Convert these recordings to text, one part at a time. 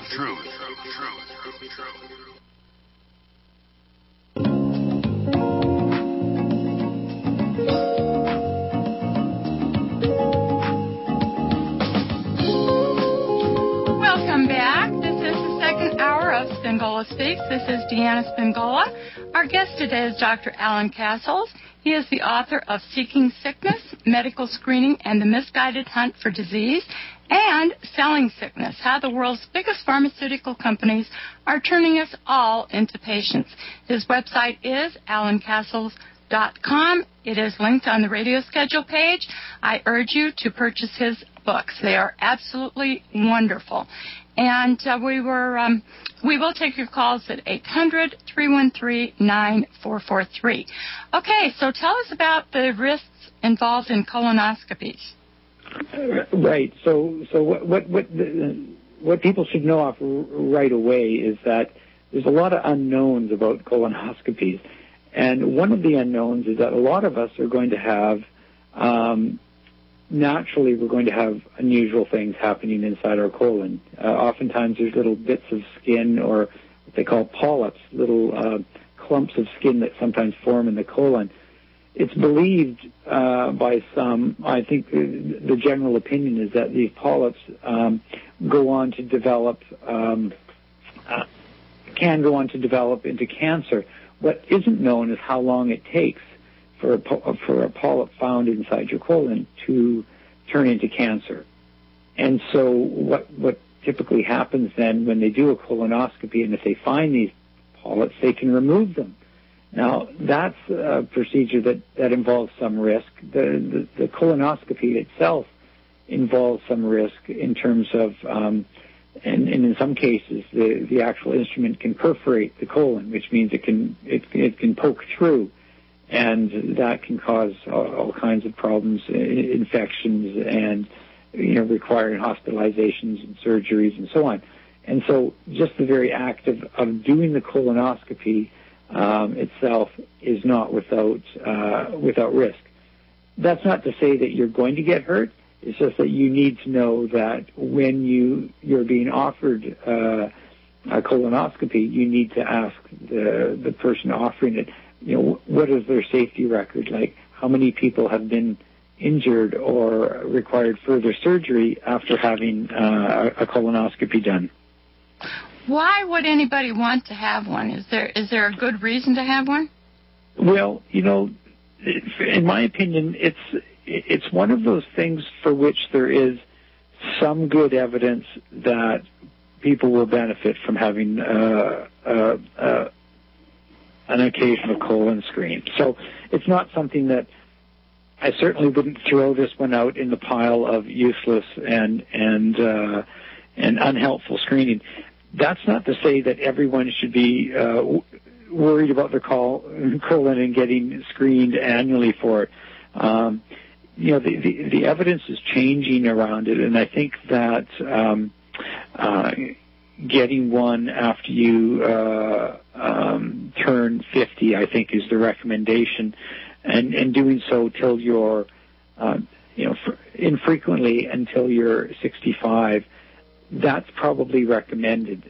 Welcome back. This is the second hour of Spingola Speaks. This is Deanna Spingola. Our guest today is Dr. Alan Castles. He is the author of Seeking Sickness, Medical Screening, and the Misguided Hunt for Disease, and Selling Sickness, How the World's Biggest Pharmaceutical Companies Are Turning Us All into Patients. His website is alancastles.com. It is linked on the radio schedule page. I urge you to purchase his books. They are absolutely wonderful. And we will take your calls at 800-313-9443. Okay, so tell us about the risks involved in colonoscopies. Right. So what people should know off right away is that there's a lot of unknowns about colonoscopies, and one of the unknowns is that a lot of us are going to have naturally, we're going to have unusual things happening inside our colon. Oftentimes there's little bits of skin, or what they call polyps, little clumps of skin that sometimes form in the colon. It's believed by some, I think the general opinion is that these polyps go on to develop, can go on to develop into cancer. What isn't known is how long it takes for a polyp found inside your colon to turn into cancer. And so what typically happens then when they do a colonoscopy, and if they find these polyps, they can remove them. Now, that's a procedure that involves some risk. The colonoscopy itself involves some risk in terms of, and in some cases, the actual instrument can perforate the colon, which means it can poke through, and that can cause all kinds of problems, infections, and requiring hospitalizations and surgeries and so on. And so, just the very act of doing the colonoscopy itself is not without risk. That's not to say that you're going to get hurt. It's just that you need to know that when you're being offered a colonoscopy, you need to ask the person offering it, what is their safety record like? How many people have been injured or required further surgery after having a colonoscopy done? Why would anybody want to have one? Is there a good reason to have one? Well, in my opinion, it's one of those things for which there is some good evidence that people will benefit from having an occasional colon screen. So it's not something that I certainly wouldn't throw this one out in the pile of useless and unhelpful screening. That's not to say that everyone should be worried about their colon and getting screened annually for it. The evidence is changing around it, and I think that getting one after you turn 50, I think, is the recommendation, and doing so till you're, infrequently until you're 65. That's probably recommended.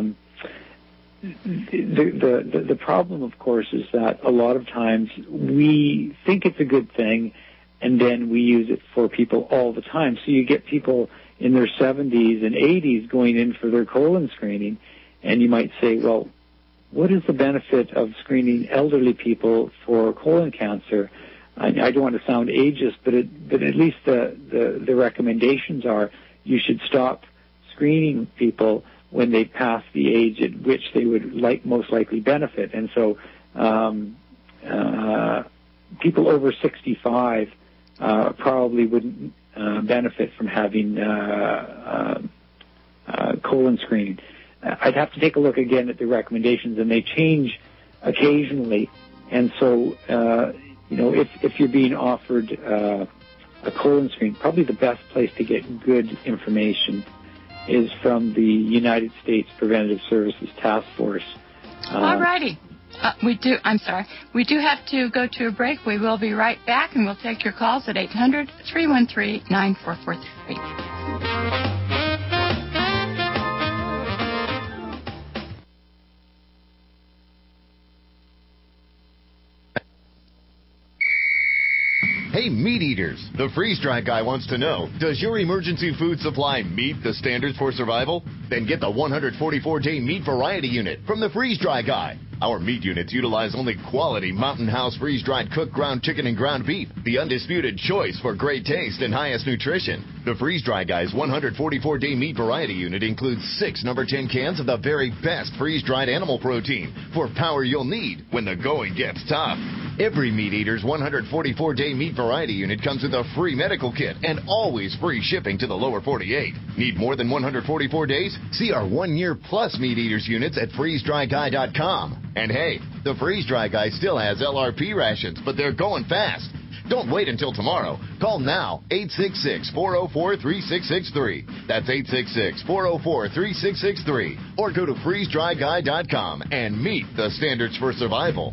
The problem, of course, is that a lot of times we think it's a good thing, and then we use it for people all the time. So you get people in their 70s and 80s going in for their colon screening, and you might say, well, what is the benefit of screening elderly people for colon cancer? I don't want to sound ageist, but at least the recommendations are you should stop screening people when they pass the age at which they would most likely benefit. And so people over 65 probably wouldn't benefit from having colon screening. I'd have to take a look again at the recommendations, and they change occasionally. And so, if you're being offered a colon screen, probably the best place to get good information is from the United States Preventative Services Task Force. All righty. We do have to go to a break. We will be right back, and we'll take your calls at 800-313-9443. Hey, meat eaters, the freeze-dry guy wants to know, does your emergency food supply meet the standards for survival? Then get the 144-day meat variety unit from the freeze-dry guy. Our meat units utilize only quality Mountain House freeze-dried cooked ground chicken and ground beef, the undisputed choice for great taste and highest nutrition. The freeze-dry guy's 144-day meat variety unit includes 6 number 10 cans of the very best freeze-dried animal protein for power you'll need when the going gets tough. Every meat eater's 144-day meat variety unit comes with a free medical kit and always free shipping to the lower 48. Need more than 144 days? See our 1-year plus meat eaters units at freezedryguy.com. And hey, the freeze-dry guy still has LRP rations, but they're going fast. Don't wait until tomorrow. Call now, 866-404-3663. That's 866-404-3663. Or go to freezedryguy.com and meet the standards for survival.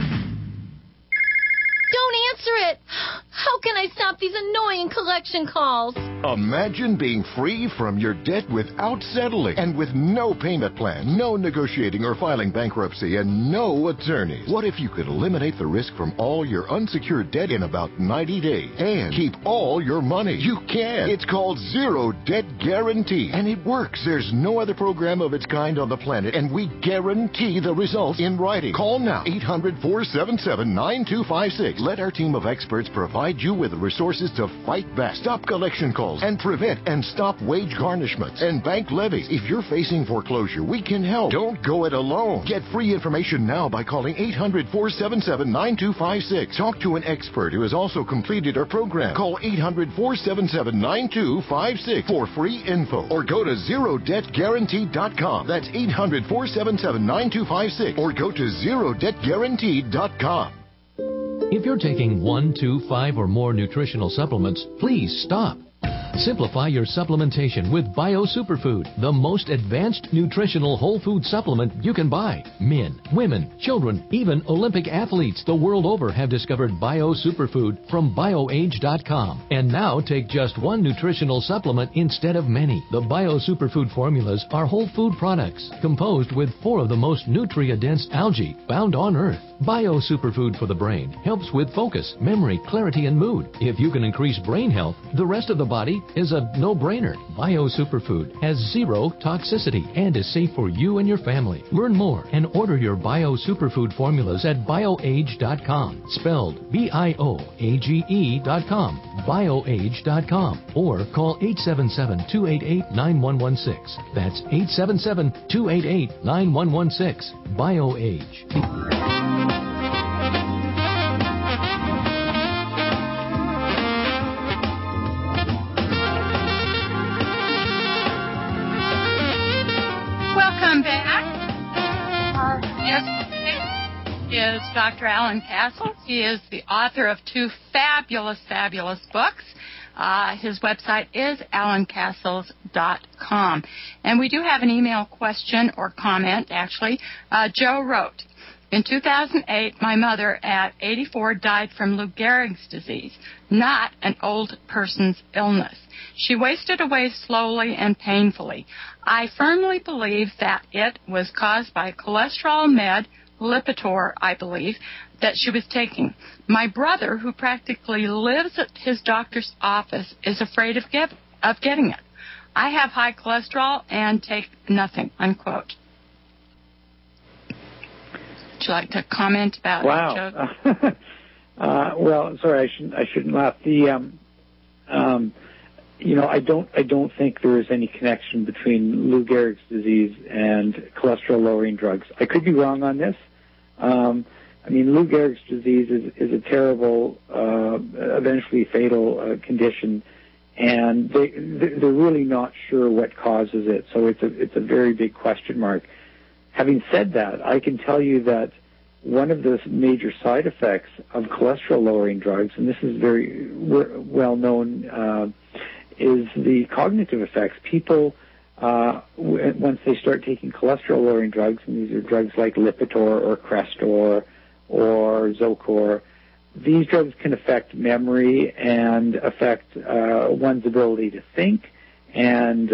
Don't answer it! How can I stop these annoying collection calls? Imagine being free from your debt without settling and with no payment plan, no negotiating or filing bankruptcy, and no attorneys. What if you could eliminate the risk from all your unsecured debt in about 90 days and keep all your money? You can. It's called Zero Debt Guarantee, and it works. There's no other program of its kind on the planet, and we guarantee the results in writing. Call now, 800-477-9256. Let our team of experts provide you with the resources to fight back, stop collection calls, and prevent and stop wage garnishments and bank levies. If you're facing foreclosure, we can help. Don't go it alone. Get free information now by calling 800-477-9256. Talk to an expert who has also completed our program. Call 800-477-9256 for free info, or go to ZeroDebtGuarantee.com. That's 800-477-9256, or go to ZeroDebtGuarantee.com. If you're taking 1, 2, 5, or more nutritional supplements, please stop. Simplify your supplementation with Bio Superfood, the most advanced nutritional whole food supplement you can buy. Men, women, children, even Olympic athletes the world over have discovered Bio Superfood from BioAge.com. And now take just one nutritional supplement instead of many. The Bio Superfood formulas are whole food products composed with 4 of the most nutria-dense algae found on Earth. Bio Superfood for the brain helps with focus, memory, clarity, and mood. If you can increase brain health, the rest of the body is a no-brainer. Bio Superfood has 0 toxicity and is safe for you and your family. Learn more and order your Bio Superfood formulas at BioAge.com, spelled BIOAGE.com, BioAge.com, or call 877-288-9116. That's 877-288-9116. BioAge. Welcome back. Our guest is Dr. Alan Castles. He is the author of 2 fabulous books. His website is alancastles.com. And we do have an email question or comment, actually. Joe wrote, in 2008, my mother at 84 died from Lou Gehrig's disease, not an old person's illness. She wasted away slowly and painfully. I firmly believe that it was caused by cholesterol med, Lipitor, I believe, that she was taking. My brother, who practically lives at his doctor's office, is afraid of getting it. I have high cholesterol and take nothing, unquote. Would you like to comment about it, Joe? Well, sorry, I shouldn't laugh. I don't think there is any connection between Lou Gehrig's disease and cholesterol-lowering drugs. I could be wrong on this. Lou Gehrig's disease is a terrible, eventually fatal condition, and they're really not sure what causes it. So it's a very big question mark. Having said that, I can tell you that one of the major side effects of cholesterol-lowering drugs, and this is very well known, is the cognitive effects. People, once they start taking cholesterol-lowering drugs, and these are drugs like Lipitor or Crestor or Zocor, these drugs can affect memory and affect one's ability to think. And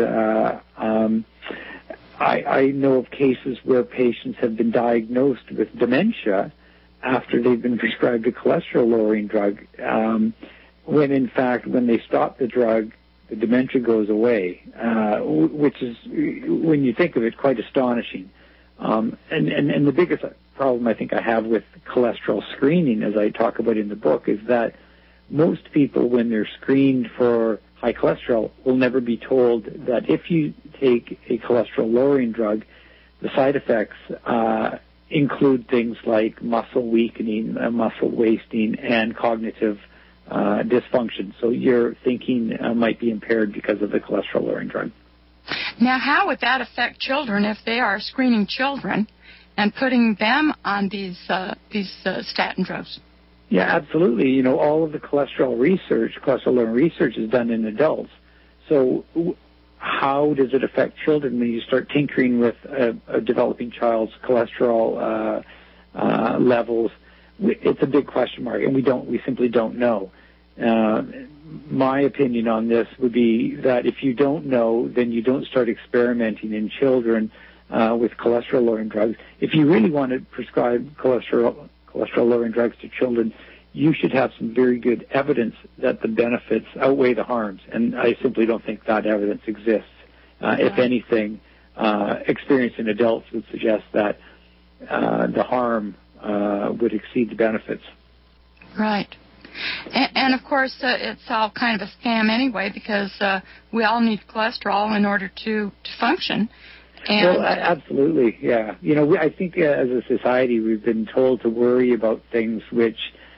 I know of cases where patients have been diagnosed with dementia after they've been prescribed a cholesterol-lowering drug, when in fact, when they stop the drug, the dementia goes away, which is, when you think of it, quite astonishing. And the biggest problem I think I have with cholesterol screening, as I talk about in the book, is that most people, when they're screened for high cholesterol, will never be told that if you take a cholesterol-lowering drug, the side effects include things like muscle weakening, muscle wasting, and cognitive dysfunction. So your thinking might be impaired because of the cholesterol-lowering drug. Now, how would that affect children if they are screening children and putting them on these statin drugs? Yeah, absolutely. You know, all of the cholesterol-lowering research is done in adults. So how does it affect children when you start tinkering with a developing child's cholesterol levels? It's a big question mark, and we simply don't know. My opinion on this would be that if you don't know, then you don't start experimenting in children with cholesterol-lowering drugs. If you really want to prescribe cholesterol-lowering drugs to children, you should have some very good evidence that the benefits outweigh the harms, and I simply don't think that evidence exists. If anything, experience in adults would suggest that the harm would exceed the benefits. Right. And of course, it's all kind of a scam anyway, because we all need cholesterol in order to function. And well, absolutely, yeah. You know, I think as a society we've been told to worry about things which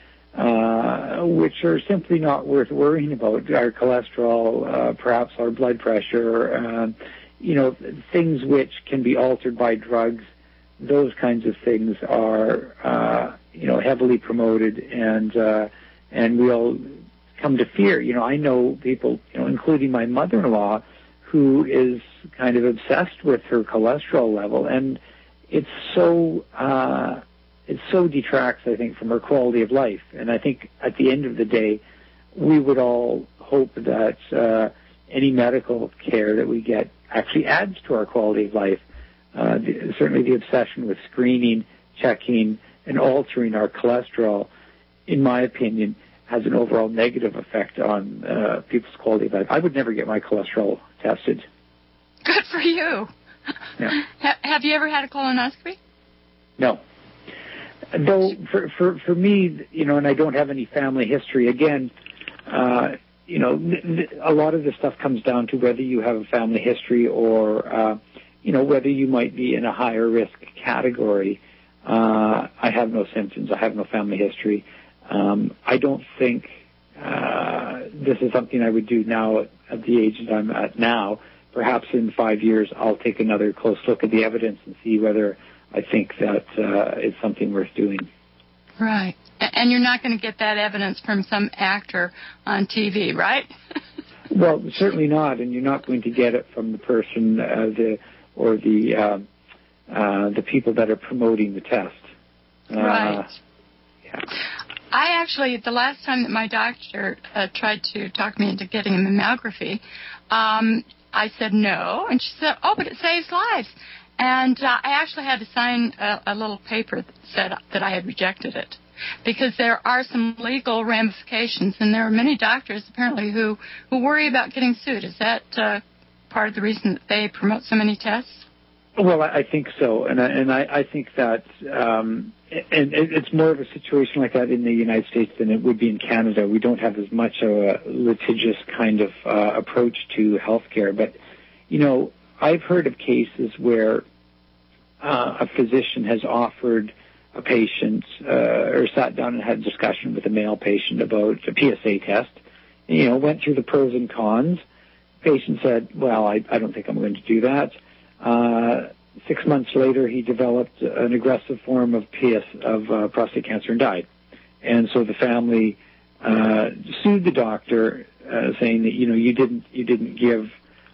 are simply not worth worrying about. Our cholesterol, perhaps our blood pressure, things which can be altered by drugs. Those kinds of things are, heavily promoted, and we'll come to fear. You know, I know people, including my mother-in-law, who is kind of obsessed with her cholesterol level, and it so detracts, I think, from her quality of life. And I think at the end of the day, we would all hope that any medical care that we get actually adds to our quality of life. Certainly the obsession with screening, checking, and altering our cholesterol, in my opinion, has an overall negative effect on people's quality of life. I would never get my cholesterol tested. Good for you. Yeah. Have you ever had a colonoscopy? No. Though for me, and I don't have any family history, again, a lot of this stuff comes down to whether you have a family history or, whether you might be in a higher risk category. I have no symptoms. I have no family history. I don't think this is something I would do now at the age that I'm at now. Perhaps in 5 years I'll take another close look at the evidence and see whether I think that it's something worth doing. Right. And you're not going to get that evidence from some actor on TV, right? Well, certainly not, and you're not going to get it from the person the people that are promoting the test. Right. Yeah. I actually, the last time that my doctor tried to talk me into getting a mammography, I said no, and she said, "Oh, but it saves lives." And I actually had to sign a little paper that said that I had rejected it, because there are some legal ramifications, and there are many doctors apparently who worry about getting sued. Is that part of the reason that they promote so many tests? Well, I think so, and I think that, and it's more of a situation like that in the United States than it would be in Canada. We don't have as much of a litigious kind of approach to healthcare, but I've heard of cases where a physician has offered a patient or sat down and had a discussion with a male patient about a PSA test. Went through the pros and cons. The patient said, "Well, I don't think I'm going to do that." 6 months later, he developed an aggressive form of prostate cancer and died. And so the family sued the doctor, saying that you didn't give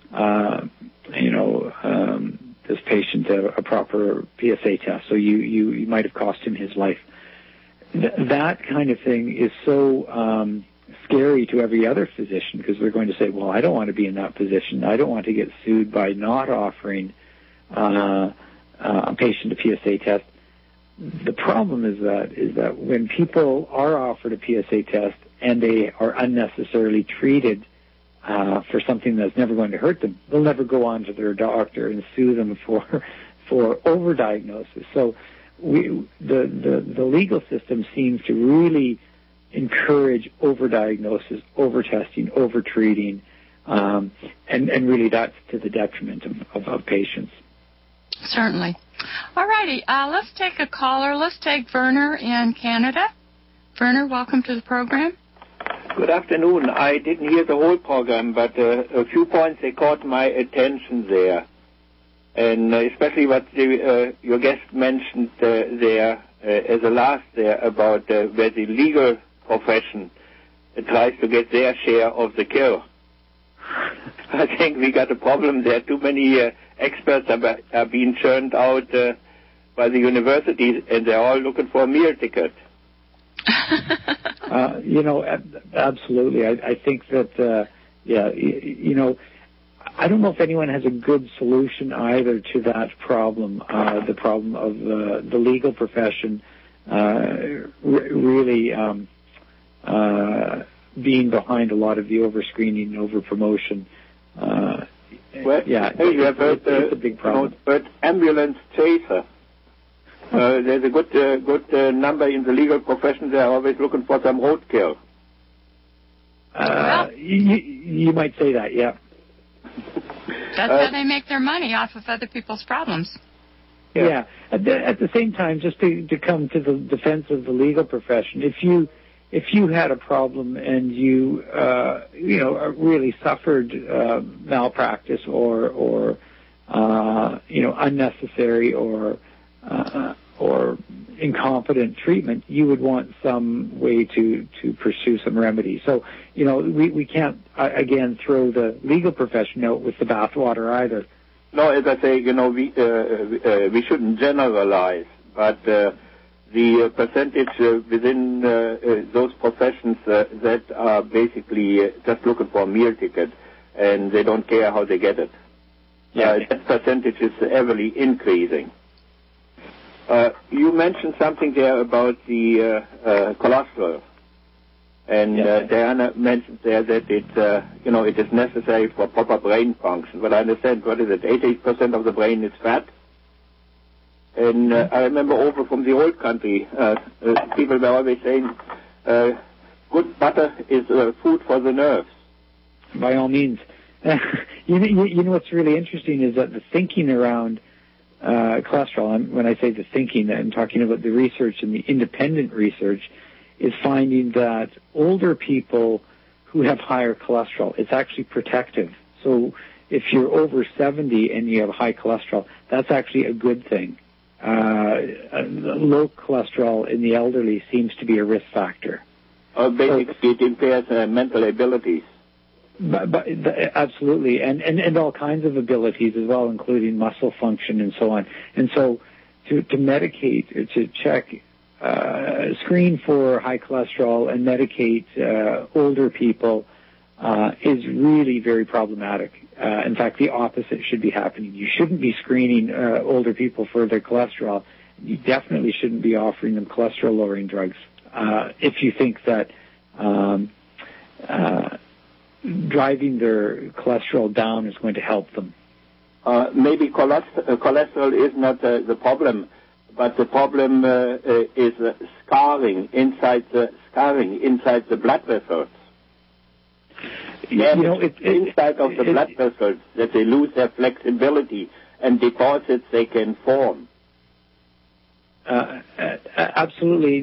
this patient a proper PSA test, so you might have cost him his life. That kind of thing is so scary to every other physician, because they're going to say, "Well, I don't want to be in that position. I don't want to get sued by not offering a patient a PSA test." The problem is that when people are offered a PSA test and they are unnecessarily treated for something that's never going to hurt them, they'll never go on to their doctor and sue them for overdiagnosis. So the legal system seems to really encourage overdiagnosis, overtesting, overtreating, and really that's to the detriment of patients. Certainly. All righty. Let's take a caller. Let's take Werner in Canada. Werner, welcome to the program. Good afternoon. I didn't hear the whole program, but a few points that caught my attention there. And especially what your guest mentioned there as a last there about where the legal profession tries to get their share of the kill. I think we got a problem there. Too many experts are being churned out by the universities, and they're all looking for a meal ticket. Absolutely. I think that, I don't know if anyone has a good solution either to that problem, the problem of the legal profession really being behind a lot of the over-screening and over-promotion. You have heard it's a big problem. But ambulance chaser. There's a good number in the legal profession. They're always looking for some roadkill. You might say that, yeah. That's how they make their money, off of other people's problems. Yeah. At the same time, just to come to the defense of the legal profession, if you had a problem and you really suffered malpractice or unnecessary or incompetent treatment, you would want some way to pursue some remedy. So, we can't, again, throw the legal profession out with the bathwater either. No, as I say, we shouldn't generalize, but the percentage within those professions that are basically just looking for a meal ticket and they don't care how they get it. That percentage is heavily increasing. You mentioned something there about the cholesterol, and Diana mentioned there that it is necessary for proper brain function. But I understand, 80% of the brain is fat? And I remember over from the old country, people were always saying, good butter is food for the nerves. By all means. You know what's really interesting is that the thinking around cholesterol, when I say the thinking, I'm talking about the research and the independent research, is finding that older people who have higher cholesterol, it's actually protective. So if you're over 70 and you have high cholesterol, that's actually a good thing. Low cholesterol in the elderly seems to be a risk factor. Basically, it impairs mental abilities. But absolutely, and all kinds of abilities as well, including muscle function and so on. And so to medicate, to check, screen for high cholesterol and medicate older people is really very problematic. In fact, the opposite should be happening. You shouldn't be screening older people for their cholesterol. You definitely shouldn't be offering them cholesterol-lowering drugs if you think that driving their cholesterol down is going to help them. Maybe cholesterol is not the problem, but the problem is scarring inside the blood vessels. Inside of the blood vessels, that they lose their flexibility and deposits they can form. Absolutely,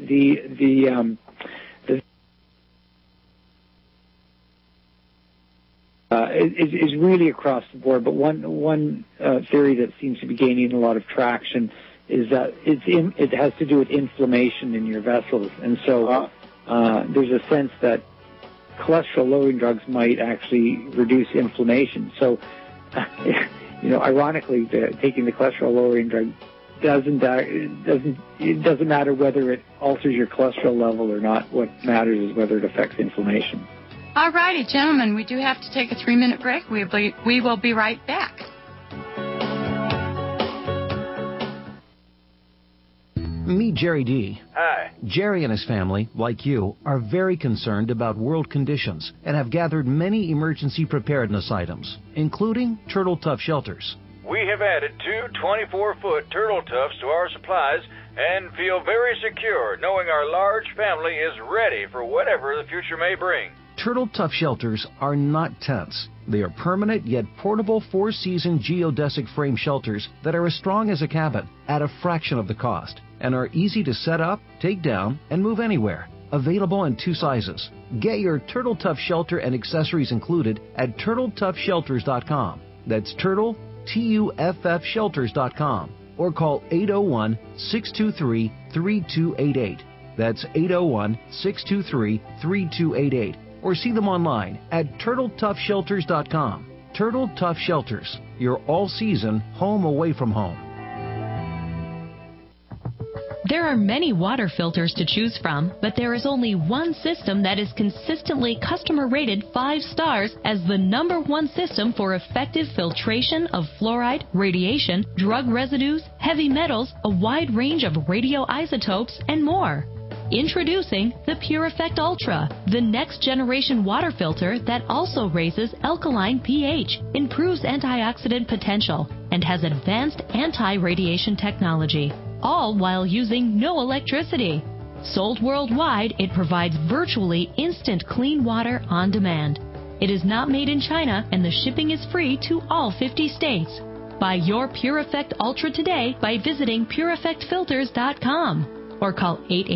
is really across the board. But one theory that seems to be gaining a lot of traction is that it has to do with inflammation in your vessels, and so there's a sense that cholesterol-lowering drugs might actually reduce inflammation. So, ironically, taking the cholesterol-lowering drug it doesn't matter whether it alters your cholesterol level or not. What matters is whether it affects inflammation. All righty, gentlemen, we do have to take a 3-minute break. We will be right back. Meet Jerry D. Hi. Jerry and his family, like you, are very concerned about world conditions and have gathered many emergency preparedness items, including Turtle Tough shelters. We have added 2 24-foot Turtle Toughs to our supplies and feel very secure knowing our large family is ready for whatever the future may bring. Turtle Tough shelters are not tents. They are permanent yet portable 4-season geodesic frame shelters that are as strong as a cabin at a fraction of the cost and are easy to set up, take down, and move anywhere. Available in 2 sizes. Get your Turtle Tough shelter and accessories included at TurtleToughShelters.com. That's Turtle, TUFF Shelters.com. Or call 801-623-3288. That's 801-623-3288. Or see them online at TurtleToughShelters.com. Turtle Tough Shelters, your all-season home away from home. There are many water filters to choose from, but there is only one system that is consistently customer rated 5 stars as the #1 system for effective filtration of fluoride, radiation, drug residues, heavy metals, a wide range of radioisotopes, and more. Introducing the Pure Effect Ultra, the next generation water filter that also raises alkaline pH, improves antioxidant potential, and has advanced anti-radiation technology, all while using no electricity. Sold worldwide, it provides virtually instant clean water on demand. It is not made in China, and the shipping is free to all 50 states. Buy your Pure Effect Ultra today by visiting PureEffectFilters.com. Or call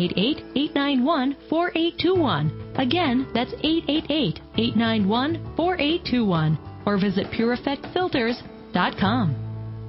888-891-4821. Again, that's 888-891-4821. Or visit PureEffectFilters.com.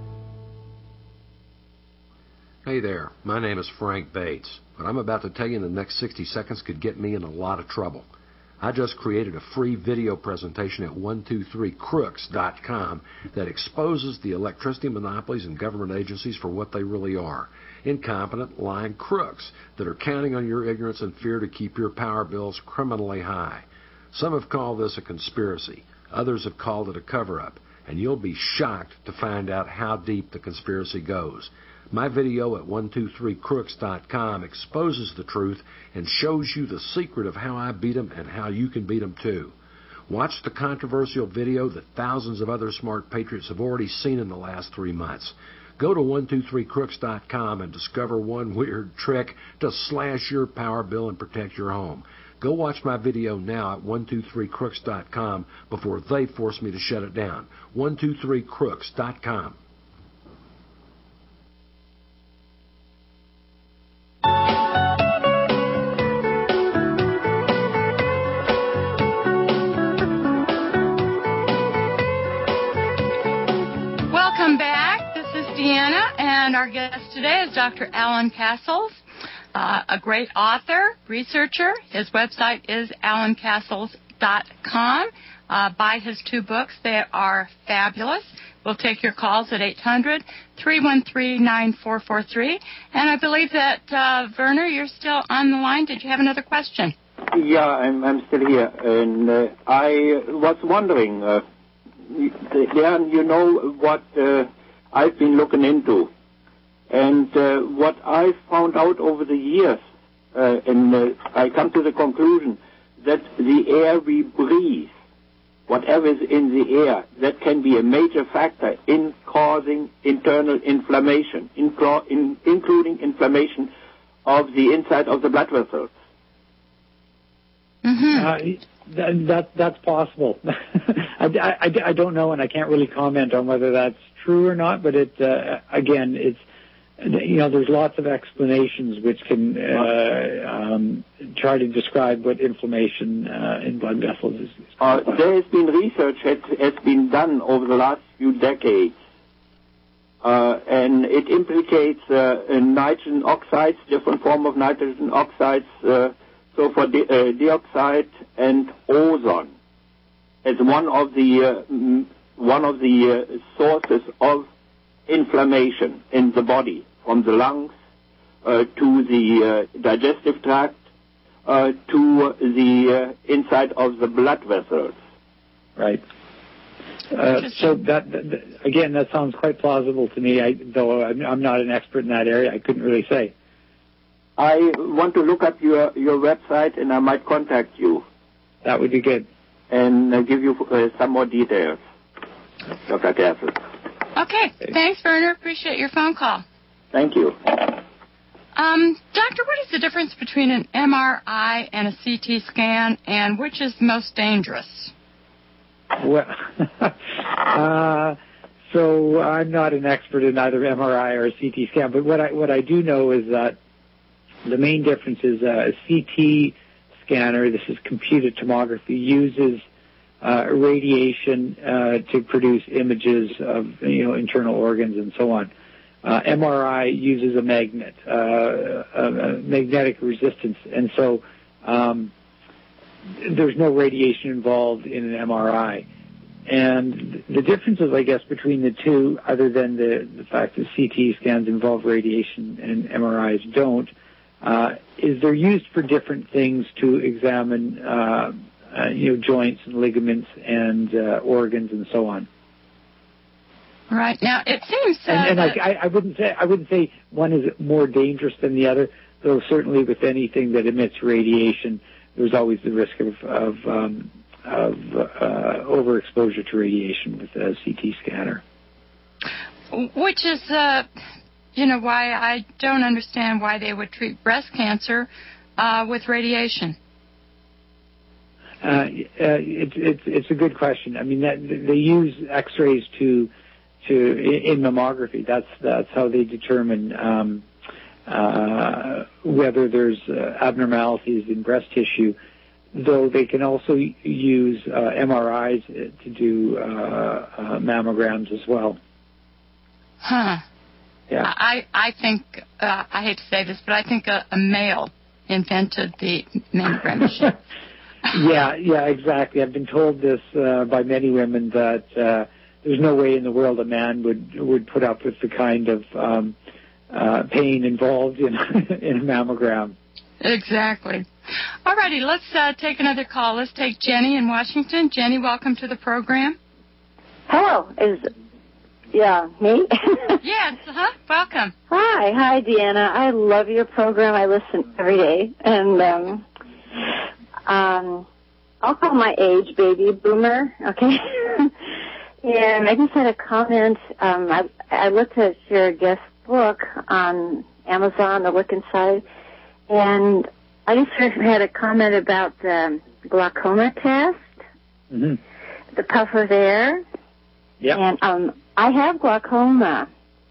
Hey there, my name is Frank Bates. What I'm about to tell you in the next 60 seconds could get me in a lot of trouble. I just created a free video presentation at 123crooks.com that exposes the electricity monopolies and government agencies for what they really are. Incompetent, lying crooks that are counting on your ignorance and fear to keep your power bills criminally high. Some have called this a conspiracy. Others have called it a cover-up. And you'll be shocked to find out how deep the conspiracy goes. My video at 123crooks.com exposes the truth and shows you the secret of how I beat them and how you can beat them too. Watch the controversial video that thousands of other smart patriots have already seen in the last 3 months. Go to 123crooks.com and discover one weird trick to slash your power bill and protect your home. Go watch my video now at 123crooks.com before they force me to shut it down. 123crooks.com. Welcome back. This is Deanna, and our guest today is Dr. Alan Castles, a great author, researcher. His website is alancastles.com. Buy his 2 books. They are fabulous. We'll take your calls at 800-313-9443. And I believe that, Werner, you're still on the line. Did you have another question? Yeah, I'm still here. And I was wondering, Leanne, you know what I've been looking into. And what I found out over the years, and I come to the conclusion that the air we breathe, whatever is in the air, that can be a major factor in causing internal inflammation, including inflammation of the inside of the blood vessels. Mm-hmm. That's possible. I don't know, and I can't really comment on whether that's true or not, but it again, it's, there's lots of explanations which can try to describe what inflammation in blood vessels is. There has been research has been done over the last few decades, and it implicates nitrogen oxides, different form of nitrogen oxides, sulfur dioxide and ozone, as one of the sources of inflammation in the body, from the lungs to the digestive tract to the inside of the blood vessels. Right. So that again, that sounds quite plausible to me. Though I'm not an expert in that area, I couldn't really say. I want to look up your website, and I might contact you. That would be good. And give you some more details, Dr. Castle. Okay. Thanks, Werner. Appreciate your phone call. Thank you. Doctor, what is the difference between an MRI and a CT scan, and which is most dangerous? Well, so I'm not an expert in either MRI or a CT scan, but what I do know is that the main difference is a CT scanner, this is computed tomography, uses radiation to produce images of internal organs and so on. MRI uses a magnet, a magnetic resistance, and so there's no radiation involved in an MRI. And the differences, I guess, between the two, other than the fact that CT scans involve radiation and MRIs don't, is they're used for different things to examine, joints and ligaments and organs and so on. Right. Now, it seems and I wouldn't say one is more dangerous than the other, though certainly with anything that emits radiation, there's always the risk of overexposure to radiation with a CT scanner. Which is, why I don't understand why they would treat breast cancer with radiation. It's a good question. I mean, they use X-rays in mammography. That's how they determine whether there's abnormalities in breast tissue. Though they can also use MRIs to do mammograms as well. Huh. Yeah. I think, I hate to say this, but I think a male invented the mammogram machine. Yeah, exactly. I've been told this by many women that there's no way in the world a man would put up with the kind of pain involved in a mammogram. Exactly. All righty, let's take another call. Let's take Jenny in Washington. Jenny, welcome to the program. Hello. Me? Yes, welcome. Hi, Deanna. I love your program. I listen every day. And I'll call my age baby boomer, okay? And I just had a comment. I looked at your guest book on Amazon, The Look Inside, and I just had a comment about the glaucoma test, the puff of air. Yeah. And I have glaucoma,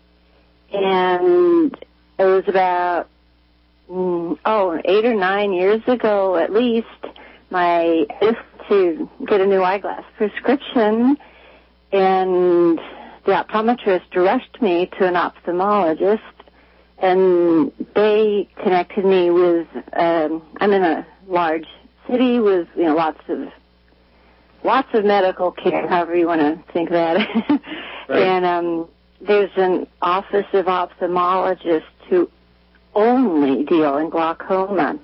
and it was about 8 or 9 years ago at least. I used to get a new eyeglass prescription, and the optometrist rushed me to an ophthalmologist, and they connected me with. I'm in a large city with lots of medical care, however you want to think that. Right. And there's an office of ophthalmologists who only deal in glaucoma.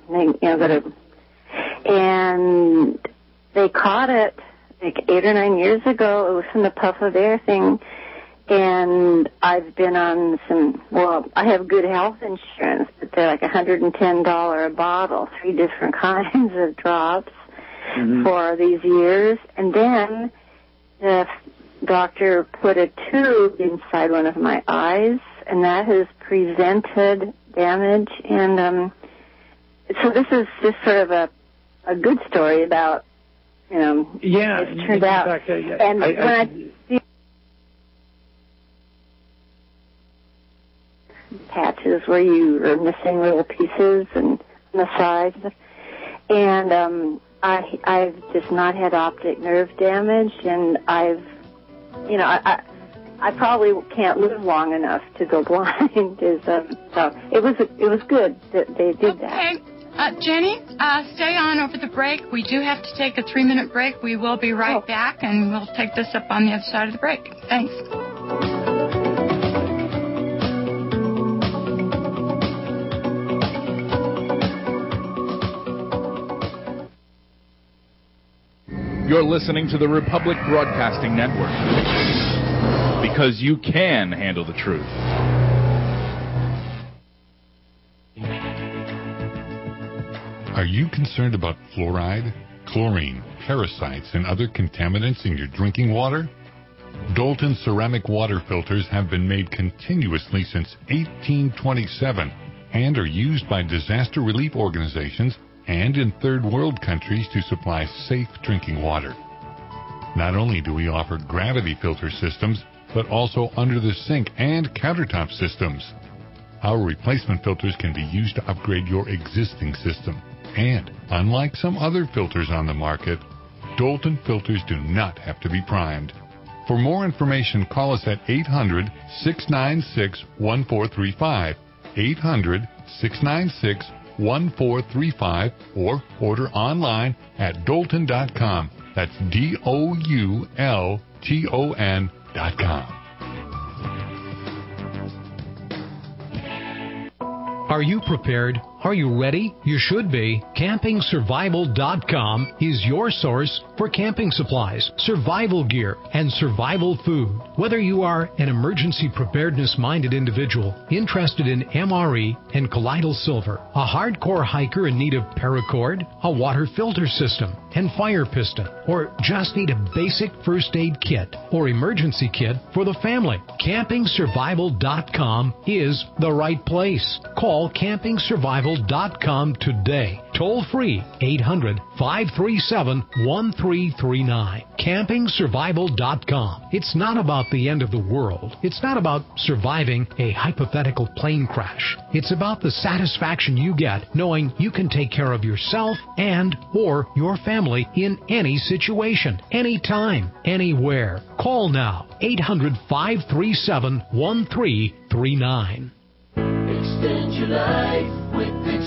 And they caught it like 8 or 9 years ago. It was from the puff of air thing. And I've been on I have good health insurance, but they're like $110 a bottle, 3 different kinds of drops for these years. And then the doctor put a tube inside one of my eyes, and that has prevented damage. And so this is just sort of a good story about, it's turned out. Fact, and when I see patches where you are missing little pieces and on the sides, and I've just not had optic nerve damage, and I probably can't live long enough to go blind. So it was good that they did that. Jenny, stay on over the break. We do have to take a 3-minute break. We will be right back, and we'll take this up on the other side of the break. Thanks. You're listening to the Republic Broadcasting Network, because you can handle the truth. Are you concerned about fluoride, chlorine, parasites, and other contaminants in your drinking water? Dalton ceramic water filters have been made continuously since 1827 and are used by disaster relief organizations and in third world countries to supply safe drinking water. Not only do we offer gravity filter systems, but also under the sink and countertop systems. Our replacement filters can be used to upgrade your existing system. And unlike some other filters on the market, Dalton filters do not have to be primed. For more information, call us at 800-696-1435, 800-696-1435, or order online at Dalton.com. That's DOULTON.com. Are you prepared? Are you ready? You should be. CampingSurvival.com is your source for camping supplies, survival gear, and survival food. Whether you are an emergency preparedness-minded individual interested in MRE and colloidal silver, a hardcore hiker in need of paracord, a water filter system, and fire piston, or just need a basic first aid kit or emergency kit for the family, CampingSurvival.com is the right place. Call CampingSurvival.com today. Toll free 800-537-1339. CampingSurvival.com. It's not about the end of the world. It's not about surviving a hypothetical plane crash. It's about the satisfaction you get knowing you can take care of yourself and or your family in any situation, anytime, anywhere. Call now. 800-537-1339. Extend your life with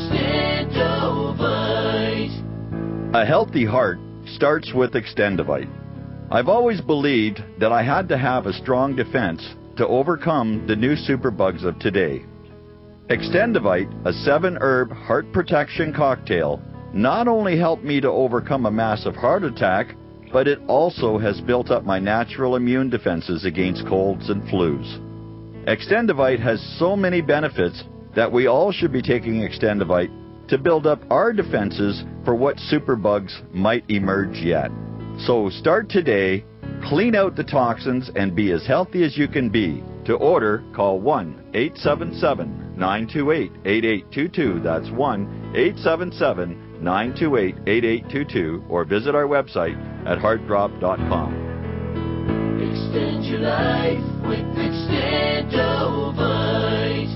Extendovite. A healthy heart starts with Extendovite. I've always believed that I had to have a strong defense to overcome the new superbugs of today. Extendovite, a 7-herb heart protection cocktail, not only helped me to overcome a massive heart attack, but it also has built up my natural immune defenses against colds and flus. Extendovite has so many benefits that we all should be taking Extendovite to build up our defenses for what superbugs might emerge yet. So start today, clean out the toxins, and be as healthy as you can be. To order, call 1-877-928-8822. That's 1-877-928-8822. Or visit our website at heartdrop.com. Extend your life with Extendovite.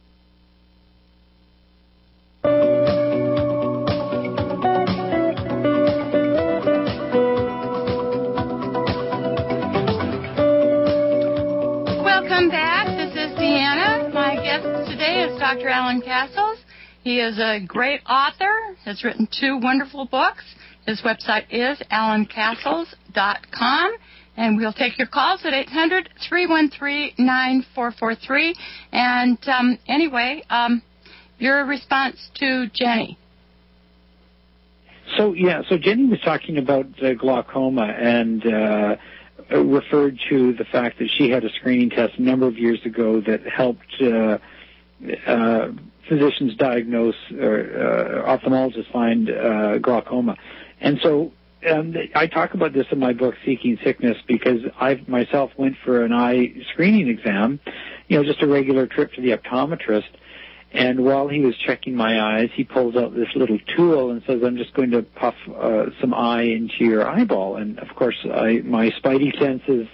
Welcome back. This is Deanna. My guest today is Dr. Alan Castles. He is a great author, has written 2 wonderful books. His website is alancastles.com. And we'll take your calls at 800-313-9443. And anyway, your response to Jenny. So Jenny was talking about glaucoma and referred to the fact that she had a screening test a number of years ago that helped physicians diagnose or ophthalmologists find glaucoma. And so I talk about this in my book, Seeking Sickness, because I myself went for an eye screening exam, just a regular trip to the optometrist. And while he was checking my eyes, he pulls out this little tool and says, I'm just going to puff some eye into your eyeball. And, of course, my spidey senses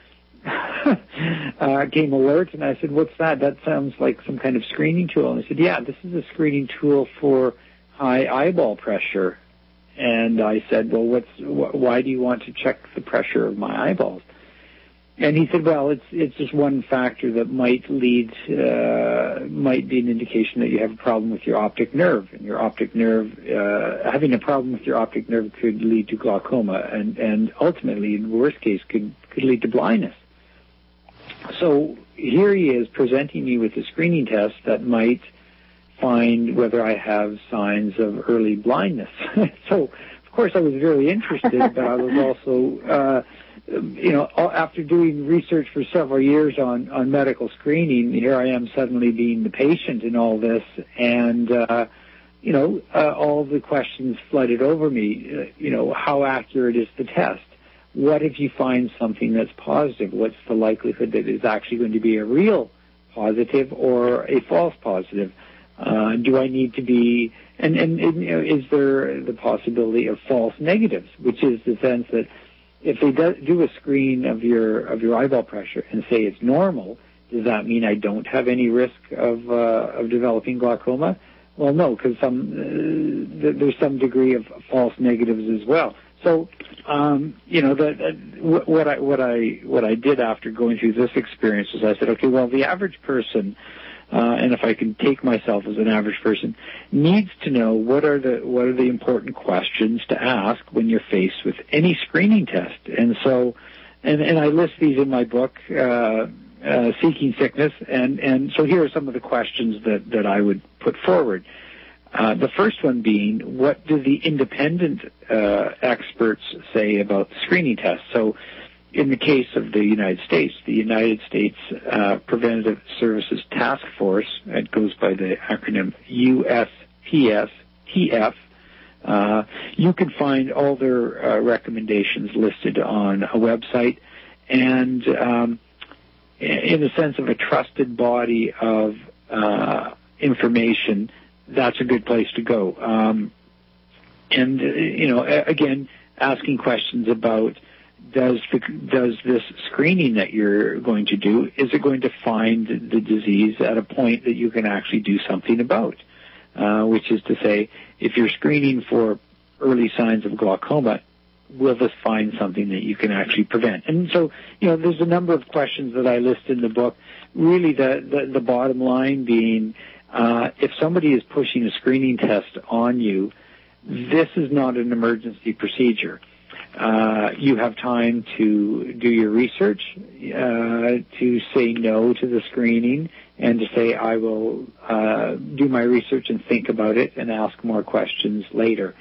came alert, and I said, what's that? That sounds like some kind of screening tool. And he said, yeah, this is a screening tool for high eyeball pressure. And I said, well, why do you want to check the pressure of my eyeballs? And he said, well, it's just one factor that might be an indication that you have a problem with your optic nerve. And your optic nerve, having a problem with your optic nerve could lead to glaucoma, and ultimately, in the worst case, could lead to blindness. So here he is presenting me with a screening test that might find whether I have signs of early blindness. So, of course, I was very interested, but I was also, after doing research for several years on medical screening, here I am suddenly being the patient in all this, and all the questions flooded over me. How accurate is the test? What if you find something that's positive? What's the likelihood that it's actually going to be a real positive or a false positive? Do I need to be, and is there the possibility of false negatives, which is the sense that if they do a screen of your eyeball pressure and say it's normal, does that mean I don't have any risk of developing glaucoma? Well, no, because there's some degree of false negatives as well. So, what I did after going through this experience is I said, okay, well, the average person, and if I can take myself as an average person, needs to know what are the important questions to ask when you're faced with any screening test. And so, and I list these in my book, Seeking Sickness, and so here are some of the questions that I would put forward. The first one being, what do the independent experts say about the screening test? So in the case of the United States Preventative Services Task Force, it goes by the acronym USPSTF, you can find all their recommendations listed on a website, and in the sense of a trusted body of information, that's a good place to go. Again, asking questions about does this screening that you're going to do, is it going to find the disease at a point that you can actually do something about? Which is to say, if you're screening for early signs of glaucoma, will this find something that you can actually prevent? And so, there's a number of questions that I list in the book. Really, the bottom line being, if somebody is pushing a screening test on you, this is not an emergency procedure. You have time to do your research, to say no to the screening, and to say, I will do my research and think about it and ask more questions later.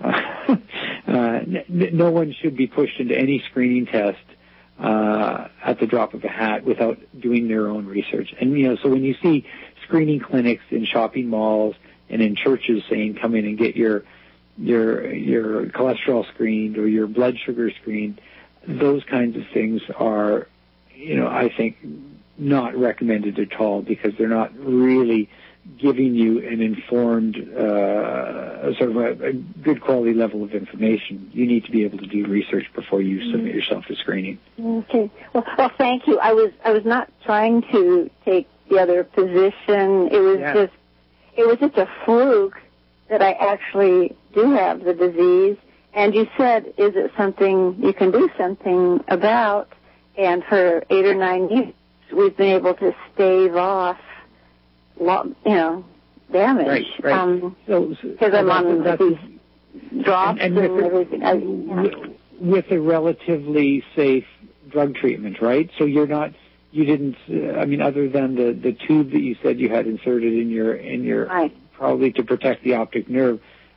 No one should be pushed into any screening test at the drop of a hat without doing their own research. And, so when you see screening clinics in shopping malls and in churches saying, come in and get your cholesterol screened or your blood sugar screened, those kinds of things are, I think, not recommended at all, because they're not really giving you an informed, sort of a good quality level of information. You need to be able to do research before you submit yourself to screening. Okay. Well, thank you. I was not trying to take the other position. It was just a fluke that I actually do have the disease. And you said, is it something you can do something about? And for 8 or 9 years, we've been able to stave off, damage. Right. Because I'm on these drops and everything. With a relatively safe drug treatment, right? So you didn't, other than the tube that you said you had inserted in your right, probably to protect the optic nerve,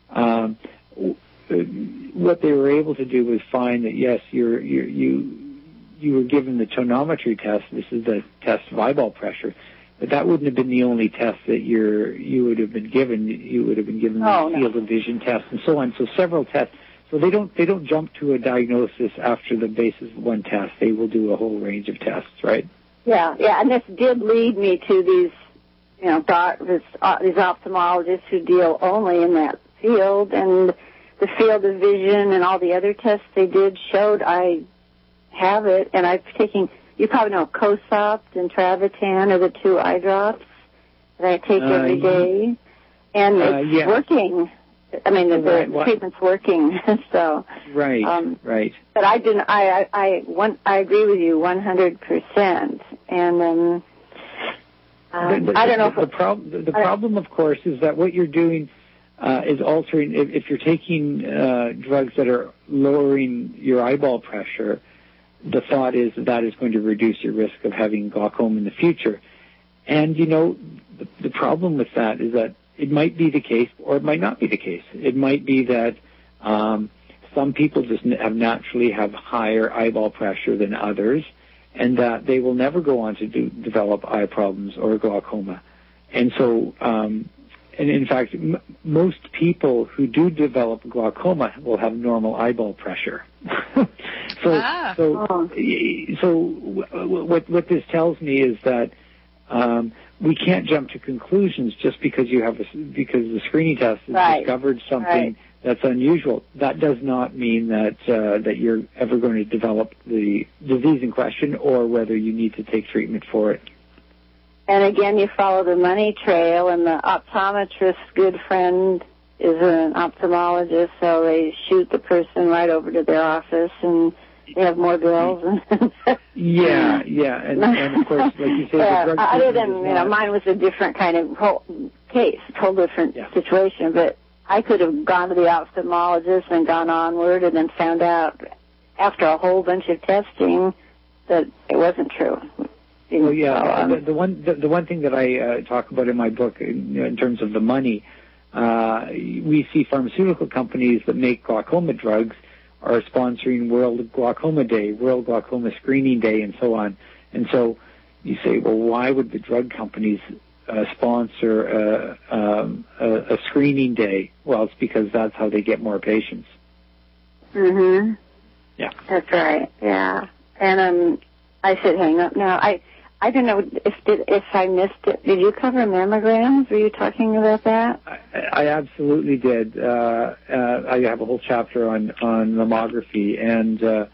what they were able to do was find that, yes, you were given the tonometry test. This is the test of eyeball pressure. But that wouldn't have been the only test that you would have been given. You would have been given the field of vision test and so on. So several tests. So they don't jump to a diagnosis after the basis of one test. They will do a whole range of tests, right? Yeah. And this did lead me to these, these ophthalmologists who deal only in that field, and the field of vision and all the other tests they did showed I have it, and I've taken. You probably know Cosopt and Travatan are the 2 eye drops that I take every day, and it's working. The treatment's working. So right. But I didn't. I agree with you 100%. And I don't know. The problem, of course, is that what you're doing is altering. If you're taking drugs that are lowering your eyeball pressure, the thought is that is going to reduce your risk of having glaucoma in the future. And, the problem with that is that it might be the case or it might not be the case. It might be that some people just naturally have higher eyeball pressure than others, and that they will never go on to develop eye problems or glaucoma. And so in fact, most people who do develop glaucoma will have normal eyeball pressure. So what this tells me is that we can't jump to conclusions just because because the screening test has discovered something that's unusual. That does not mean that that you're ever going to develop the disease in question or whether you need to take treatment for it. And again, you follow the money trail, and the optometrist's good friend is an ophthalmologist, so they shoot the person right over to their office, and they have more bills. Yeah, and of course, like you say, the drug other than mine was a different kind of case, whole different situation. But I could have gone to the ophthalmologist and gone onward, and then found out after a whole bunch of testing that it wasn't true. Well, the one thing that I talk about in my book, in terms of the money, we see pharmaceutical companies that make glaucoma drugs are sponsoring World Glaucoma Day, World Glaucoma Screening Day, and so on. And so you say, well, why would the drug companies sponsor a screening day? Well, it's because that's how they get more patients. Mm-hmm. Yeah. That's right. Yeah. And I should hang up now. I don't know if I missed it. Did you cover mammograms? Were you talking about that? I absolutely did. I have a whole chapter on mammography, and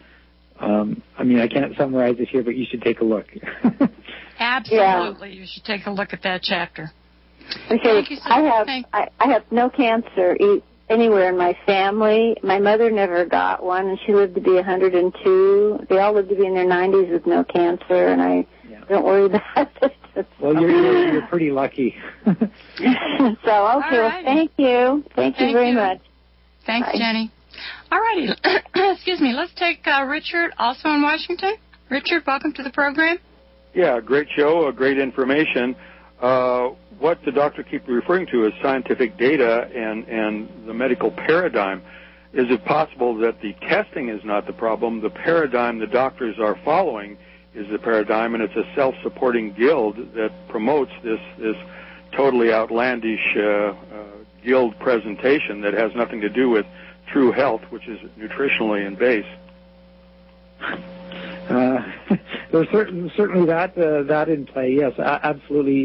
I can't summarize it here, but you should take a look. Absolutely, you should take a look at that chapter. Okay, Thank you so much. I have no cancer anywhere in my family. My mother never got one, and she lived to be 102. They all lived to be in their 90s with no cancer, and I don't worry about it. Well, you're pretty lucky. Well, thank you. Thank you very much. Thanks, Bye. Jenny. All righty. Excuse me. Let's take Richard, also in Washington. Richard, welcome to the program. Yeah, great show, great information. What the doctor keeps referring to is scientific data and the medical paradigm. Is it possible that the testing is not the problem? The paradigm the doctors are following is the paradigm, and it's a self-supporting guild that promotes this totally outlandish guild presentation that has nothing to do with true health, which is nutritionally in base. There's certainly that in play. Yes, absolutely.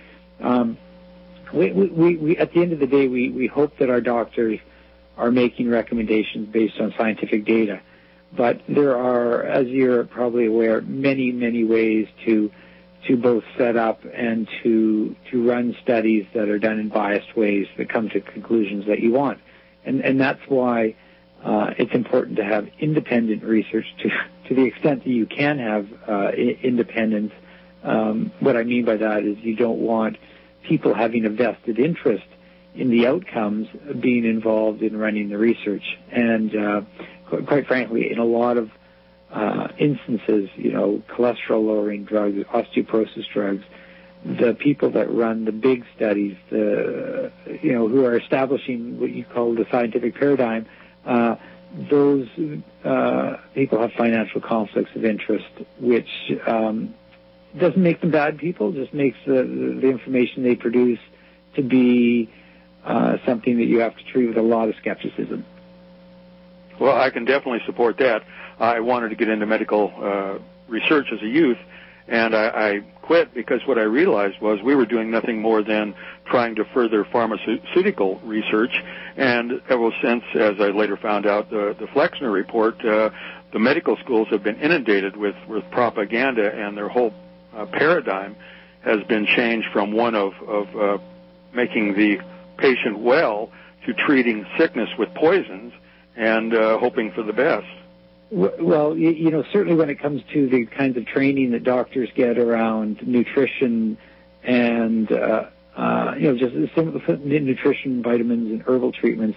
We at the end of the day, we hope that our doctors are making recommendations based on scientific data. But there are, as you're probably aware, many, many ways to both set up and to run studies that are done in biased ways that come to conclusions that you want. And that's why it's important to have independent research to the extent that you can have independence. What I mean by that is you don't want people having a vested interest in the outcomes being involved in running the research. And quite frankly, in a lot of instances, cholesterol-lowering drugs, osteoporosis drugs, the people that run the big studies, who are establishing what you call the scientific paradigm, those people have financial conflicts of interest, which doesn't make them bad people, just makes the information they produce to be something that you have to treat with a lot of skepticism. Well, I can definitely support that. I wanted to get into medical research as a youth, and I quit because what I realized was we were doing nothing more than trying to further pharmaceutical research. And ever since, as I later found out, the Flexner report, the medical schools have been inundated with propaganda, and their whole paradigm has been changed from one of making the patient well to treating sickness with poisons and hoping for the best. Well, certainly when it comes to the kinds of training that doctors get around nutrition and, just simple nutrition, vitamins, and herbal treatments,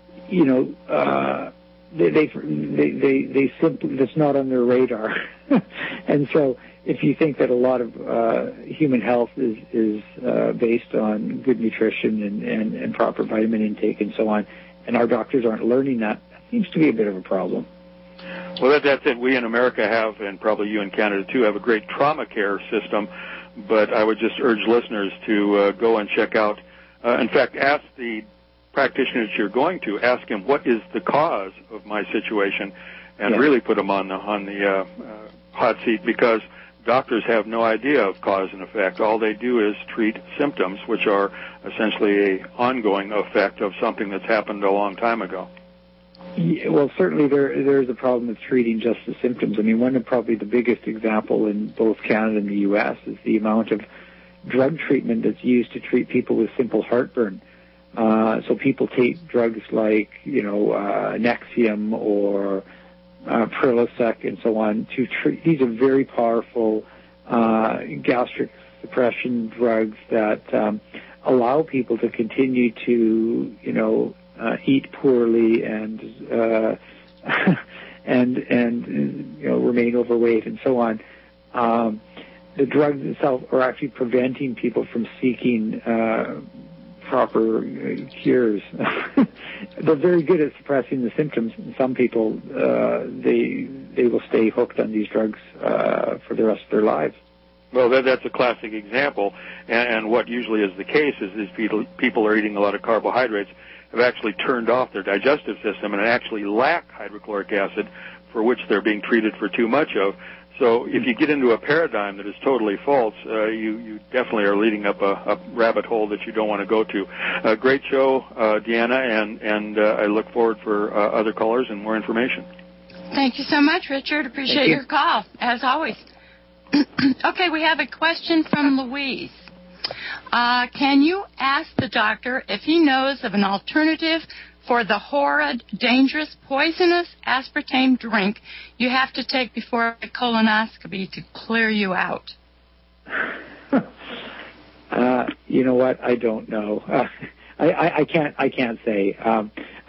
they simply, that's not on their radar. And so if you think that a lot of human health is based on good nutrition and proper vitamin intake and so on, and our doctors aren't learning that seems to be a bit of a problem. Well, that's it. We in America have, and probably you in Canada too, have a great trauma care system. But I would just urge listeners to go and check out In fact, ask the practitioner that you're going to, ask him what is the cause of my situation, and really put him on the hot seat, because doctors have no idea of cause and effect. All they do is treat symptoms, which are essentially an ongoing effect of something that's happened a long time ago. Yeah, well, certainly there is a problem with treating just the symptoms. I mean, one of probably the biggest example in both Canada and the U.S. is the amount of drug treatment that's used to treat people with simple heartburn. So people take drugs like, Nexium or Prilosec and so on to treat. These are very powerful gastric suppression drugs that allow people to continue to, eat poorly and remain overweight and so on. The drugs themselves are actually preventing people from seeking proper cures. They're very good at suppressing the symptoms. And some people, they will stay hooked on these drugs for the rest of their lives. Well, that's a classic example. And what usually is the case is people are eating a lot of carbohydrates, have actually turned off their digestive system and actually lack hydrochloric acid, for which they're being treated for too much of. So if you get into a paradigm that is totally false, you definitely are leading up a rabbit hole that you don't want to go to. Great show, Deanna, and I look forward for other callers and more information. Thank you so much, Richard. Appreciate your call, as always. Okay, we have a question from Louise. Can you ask the doctor if he knows of an alternative for the horrid, dangerous, poisonous aspartame drink you have to take before a colonoscopy to clear you out? You know what? I don't know. I can't say. And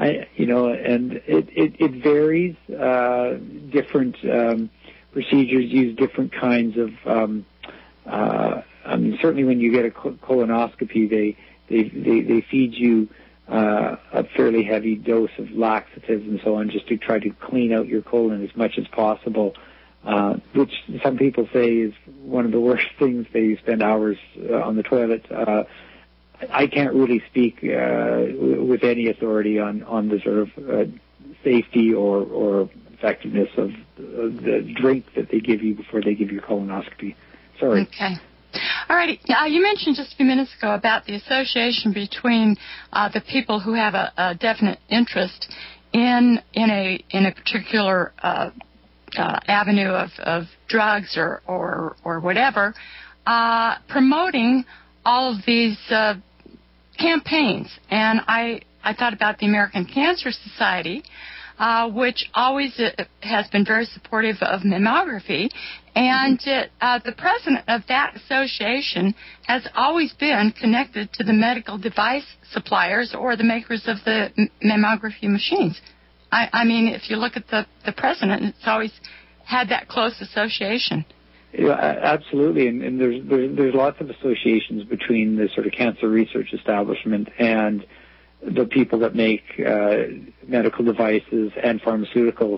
it varies. Different procedures use different kinds of. Certainly, when you get a colonoscopy, they feed you a fairly heavy dose of laxatives and so on, just to try to clean out your colon as much as possible, which some people say is one of the worst things. They spend hours on the toilet. I can't really speak with any authority on the sort of safety or effectiveness of the drink that they give you before they give you a colonoscopy. Sorry. Okay. All righty. You mentioned just a few minutes ago about the association between the people who have a definite interest in a particular avenue of drugs or whatever, promoting all of these campaigns. And I thought about the American Cancer Society, which always has been very supportive of mammography. And the president of that association has always been connected to the medical device suppliers or the makers of the mammography machines. I mean, if you look at the president, it's always had that close association. Yeah, absolutely. And there's lots of associations between the sort of cancer research establishment and the people that make medical devices and pharmaceuticals.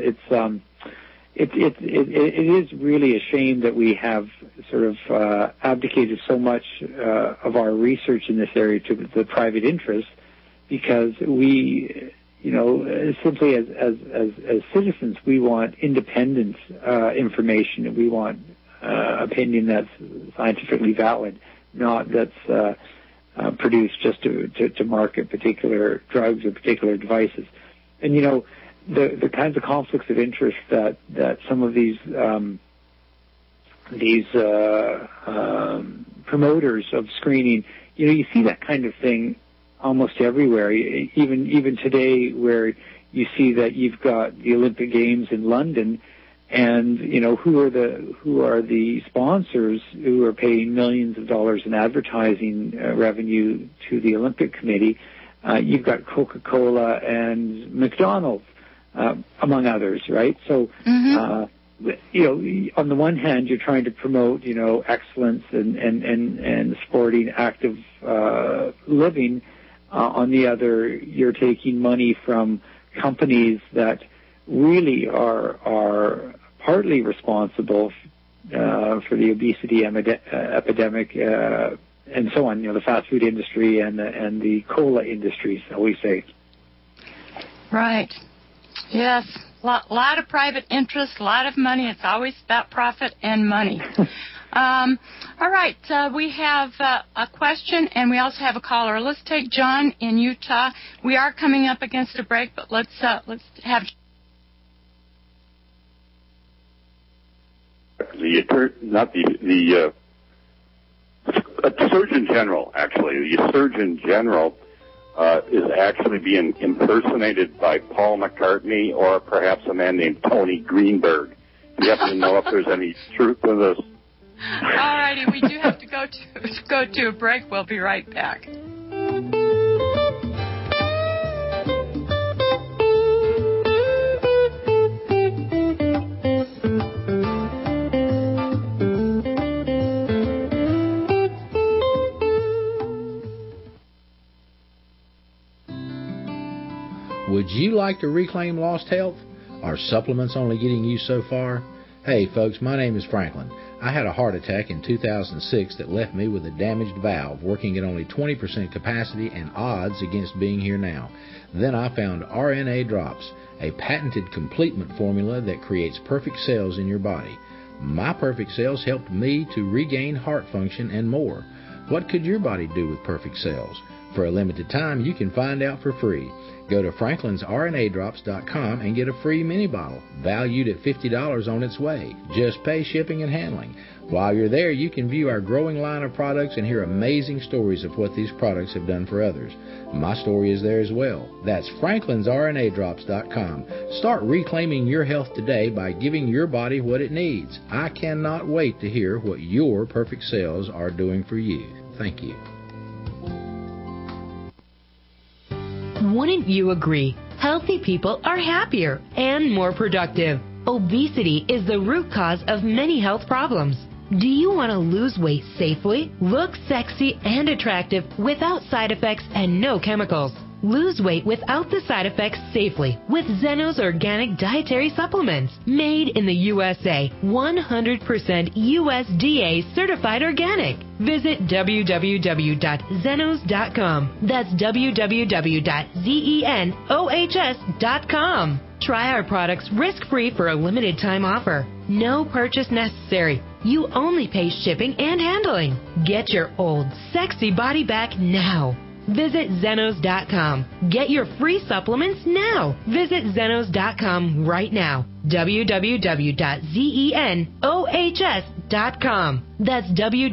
It is really a shame that we have sort of abdicated so much of our research in this area to the private interest, because we, simply as citizens, we want independent information, and we want opinion that's scientifically valid, not that's produced just to market particular drugs or particular devices. And the kinds of conflicts of interest that some of these promoters of screening, you see that kind of thing almost everywhere. Even today, where you see that you've got the Olympic Games in London, and who are the sponsors who are paying millions of dollars in advertising revenue to the Olympic Committee? You've got Coca-Cola and McDonald's, among others, right? So, on the one hand, you're trying to promote, excellence and sporting, active living. On the other, you're taking money from companies that really are partly responsible for the obesity epidemic and so on. The fast food industry and the cola industry, shall we say? Right. Yes. Lot of private interest, a lot of money. It's always about profit and money. All right. We have a question, and we also have a caller. Let's take John in Utah. We are coming up against a break, but let's have. The Surgeon General, actually. The Surgeon General is actually being impersonated by Paul McCartney or perhaps a man named Tony Greenberg. Do you happen to know if there's any truth to this? All righty, we do have to go to a break. We'll be right back. Would you like to reclaim lost health? Are supplements only getting you so far? Hey folks, my name is Franklin. I had a heart attack in 2006 that left me with a damaged valve, working at only 20% capacity and odds against being here now. Then I found RNA Drops, a patented complement formula that creates perfect cells in your body. My perfect cells helped me to regain heart function and more. What could your body do with perfect cells? For a limited time, you can find out for free. Go to franklinsrnadrops.com and get a free mini bottle, valued at $50 on its way. Just pay shipping and handling. While you're there, you can view our growing line of products and hear amazing stories of what these products have done for others. My story is there as well. That's franklinsrnadrops.com. Start reclaiming your health today by giving your body what it needs. I cannot wait to hear what your perfect cells are doing for you. Thank you. Wouldn't you agree? Healthy people are happier and more productive. Obesity is the root cause of many health problems. Do you want to lose weight safely, look sexy and attractive without side effects and no chemicals? Lose weight without the side effects safely with Zenos Organic Dietary Supplements. Made in the USA, 100% USDA certified organic. Visit www.zenos.com. That's www.zenohs.com. Try our products risk-free for a limited time offer. No purchase necessary. You only pay shipping and handling. Get your old sexy body back now. Visit Zenos.com. Get your free supplements now. Visit Zenos.com right now. www.zenohs.com. That's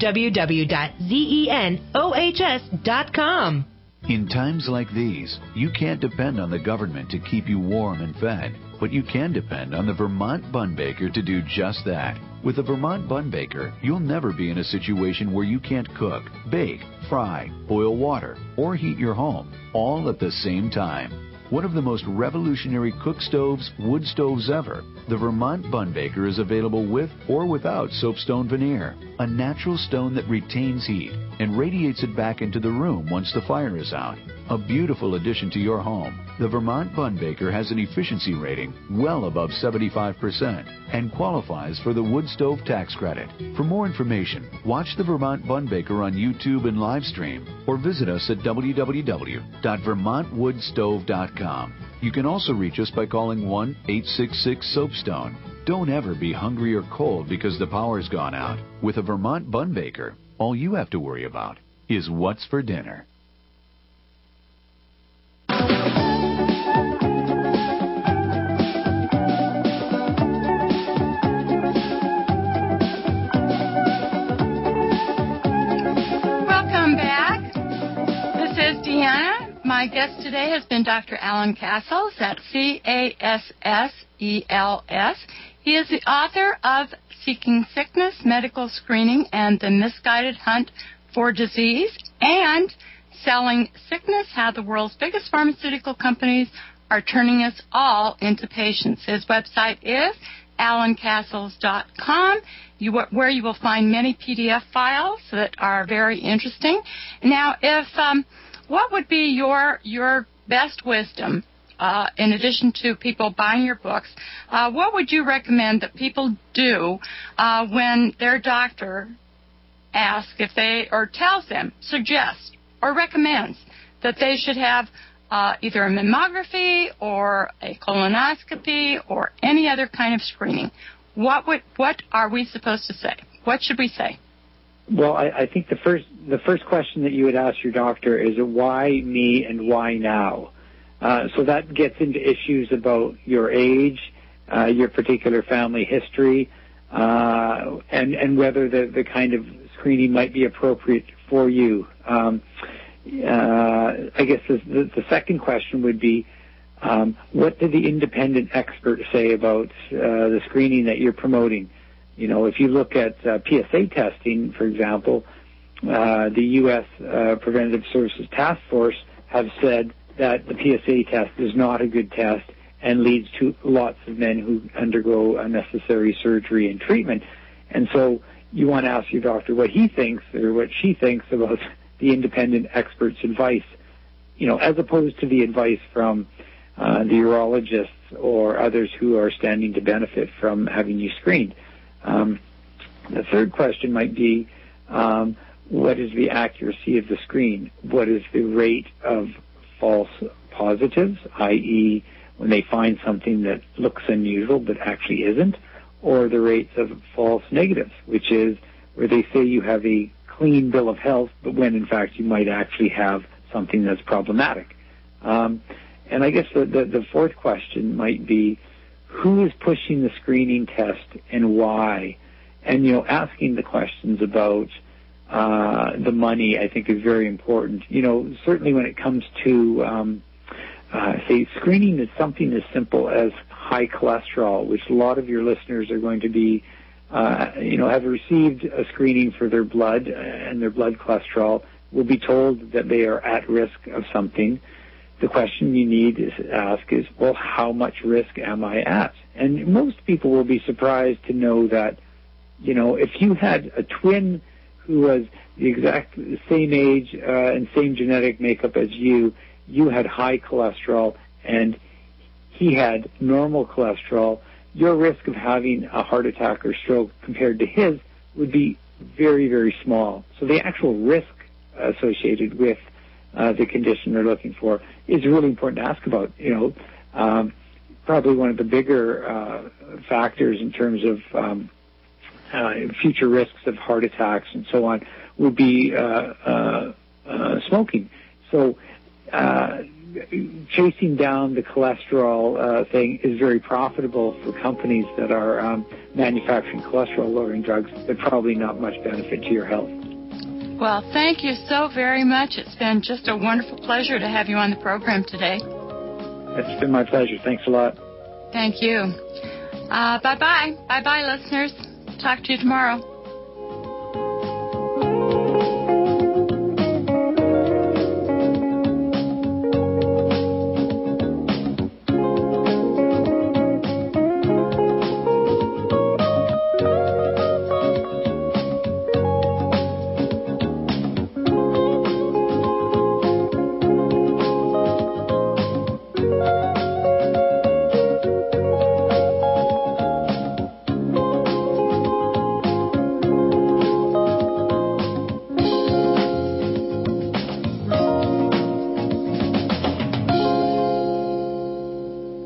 www.zenohs.com. In times like these, you can't depend on the government to keep you warm and fed, but you can depend on the Vermont Bun Baker to do just that. With the Vermont Bun Baker, you'll never be in a situation where you can't cook, bake, fry, boil water, or heat your home, all at the same time. One of the most revolutionary cook stoves, wood stoves ever, the Vermont Bun Baker is available with or without soapstone veneer, a natural stone that retains heat and radiates it back into the room once the fire is out. A beautiful addition to your home. The Vermont Bun Baker has an efficiency rating well above 75% and qualifies for the wood stove tax credit. For more information, watch the Vermont Bun Baker on YouTube and live stream or visit us at www.vermontwoodstove.com. You can also reach us by calling 1-866-SOAPSTONE. Don't ever be hungry or cold because the power's gone out. With a Vermont Bun Baker, all you have to worry about is what's for dinner. Welcome back. This is Deanna. My guest today has been Dr. Alan Castles. That's Casses. He is the author of Seeking Sickness, Medical Screening, and the Misguided Hunt for Disease, and Selling Sickness, How the World's Biggest Pharmaceutical Companies Are Turning Us All into Patients. His website is alancastles.com, where you will find many PDF files that are very interesting. Now, what would be your best wisdom, in addition to people buying your books, what would you recommend that people do when their doctor asks if they, or tells them, suggests, or recommends that they should have either a mammography or a colonoscopy or any other kind of screening, what are we supposed to say? What should we say? Well, I think the first question that you would ask your doctor is why me and why now? So that gets into issues about your age, your particular family history, and whether the kind of screening might be appropriate for you. I guess the second question would be, what did the independent expert say about the screening that you're promoting? You know, if you look at PSA testing, for example, the U.S. Preventative Services Task Force have said that the PSA test is not a good test and leads to lots of men who undergo unnecessary surgery and treatment. And so you want to ask your doctor what he thinks or what she thinks about the independent expert's advice, you know, as opposed to the advice from the urologists or others who are standing to benefit from having you screened. The third question might be, what is the accuracy of the screen? What is the rate of false positives, i.e., when they find something that looks unusual but actually isn't, or the rates of false negatives, which is where they say you have a clean bill of health, but when in fact you might actually have something that's problematic. And I guess the fourth question might be, who is pushing the screening test and why? And, you know, asking the questions about the money, I think, is very important. You know, certainly when it comes to, say, screening is something as simple as high cholesterol, which a lot of your listeners are going to be, you know, have received a screening for their blood and their blood cholesterol, will be told that they are at risk of something. The question you need to ask is, well, how much risk am I at? And most people will be surprised to know that, you know, if you had a twin who was the exact same age and same genetic makeup as you had high cholesterol and he had normal cholesterol, your risk of having a heart attack or stroke compared to his would be very, very small. So the actual risk associated with the condition they're looking for is really important to ask about. You know, probably one of the bigger factors in terms of future risks of heart attacks and so on would be smoking. So chasing down the cholesterol thing is very profitable for companies that are manufacturing cholesterol-lowering drugs, but probably not much benefit to your health. Well, thank you so very much. It's been just a wonderful pleasure to have you on the program today. It's been my pleasure. Thanks a lot. Thank you. Bye-bye. Bye-bye, listeners. Talk to you tomorrow.